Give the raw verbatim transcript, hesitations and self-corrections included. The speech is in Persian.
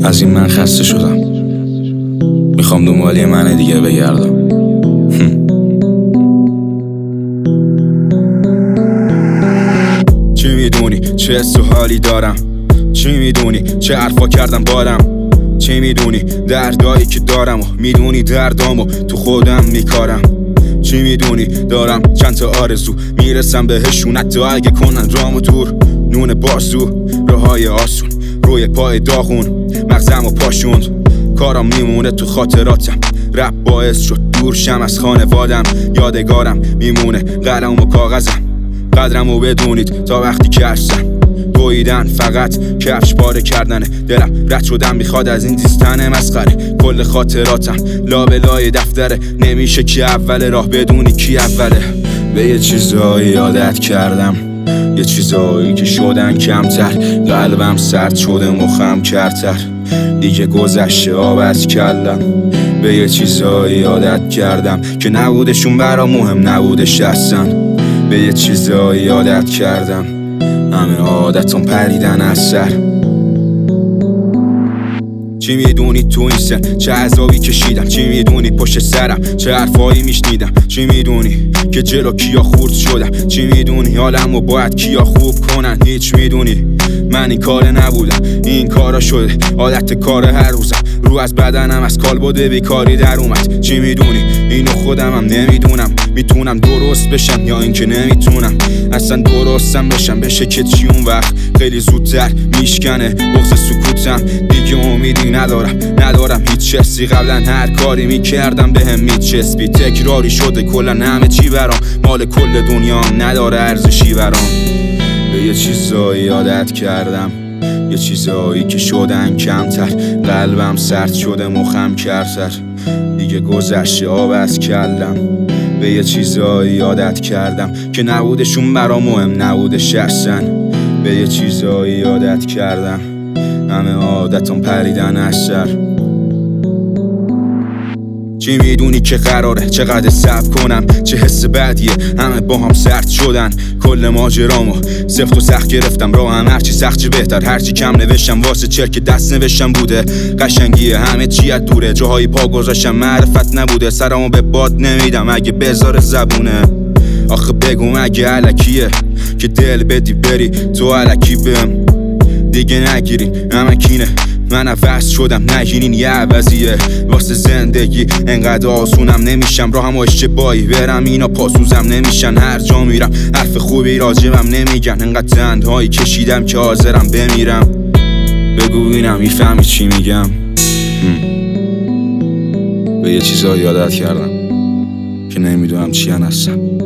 از این من خسته شدم، میخوام دنبالی من دیگه بگردم. چی میدونی چه حس و حالی دارم؟ چی میدونی چه حرفا کردم بارم؟ چی میدونی دردایی که دارم و میدونی دردامو تو خودم میکارم؟ چی میدونی دارم چند تا آرزو میرسم بهشون حتی اگه کنن رامو دور. نون بازو راهای آسون روی پای داغون مغزم و پاشوند. کارم میمونه تو خاطراتم، رپ باعث شد دور شم از خانوادم. یادگارم میمونه قلم و کاغذم، قدرمو بدونید تا وقتی که هستم. دویدن فقط کفش پاره کردنه، دلم رد شدم میخواد از این زیستن مسخره. کل خاطراتم لابلای دفتره، نمیشه کی اول راه بدونی کی اوله. به یه چیزایی عادت کردم، یه چیزایی که شدن کمتر. قلبم سرد شده مخم کرتر، دیگه گذشته آب از کلم. به یه چیزایی عادت کردم که نبودشون برا مهم نبودش اصلا. به یه چیزایی عادت کردم همه عادتون پریدن از سر. چی میدونی تو این سن چه عذابی کشیدم؟ چی میدونی پشت سرم چه حرفایی میشنیدم؟ چی میدونی که جلو کیا خورد شدم؟ چی میدونی حالمو باید کیا خوب کنن؟ هیچ میدونی من این کار نبودم، این کارا شده عادت کار هر روزم. رو از بدنم از کالبد بیکاری در اومد. چی میدونی اینو خودمم نمیدونم، میتونم درست بشم یا اینکه نمیتونم اصلا درستم بشم. بشه که چی اون وقت خیلی زودتر میشکنه بغض سکوتم. دیگه امیدی ندارم ندارم هیچ حسی. قبلا هر کاری میکردم بهم میچسبی، تکراری شده کلا همه چی برام. مال کل دنیام نداره ارزشی برام. به یه چیزایی عادت کردم، یه چیزایی که شدن کمتر. قلبم سرد شده مخم کرتر، دیگه گذشته آب از کلم. به یه چیزایی عادت کردم که نبودشون برا مهم نبودش اصلا. به یه چیزایی عادت کردم همه عادتم پریدن از سر. چی میدونی که قراره چقدر صبر کنم؟ چه حس بدیه همه با هم سرد شدن. کل ماجرامو سفت و سخت گرفتم راهم، هرچی سخت چه بهتر. هرچی کم نوشتم واسه چرک دست نوشتم بوده. قشنگیه همه چی از دوره، جاهای پا گذاشتم معرفت نبوده. سرمو به باد نمیدم اگه بذاره زبونه. آخه بگو مگه علکیه که دل بدی بری تو علکی بهم دیگه نگیرین امکینه. من عوض شدم نگینین یه عوضیه واسه زندگی. انقدر آسونم نمیشم راهم و اشتباهی برم اینا پاسوزم نمیشن. هر جا میرم حرف خوبی راجبم نمیگن، انقدر تنهایی کشیدم که حاضرم بمیرم. بگو ببینم میفهمی چی میگم؟ به یه چیزایی عادت کردم که نمیدونم چی هستم.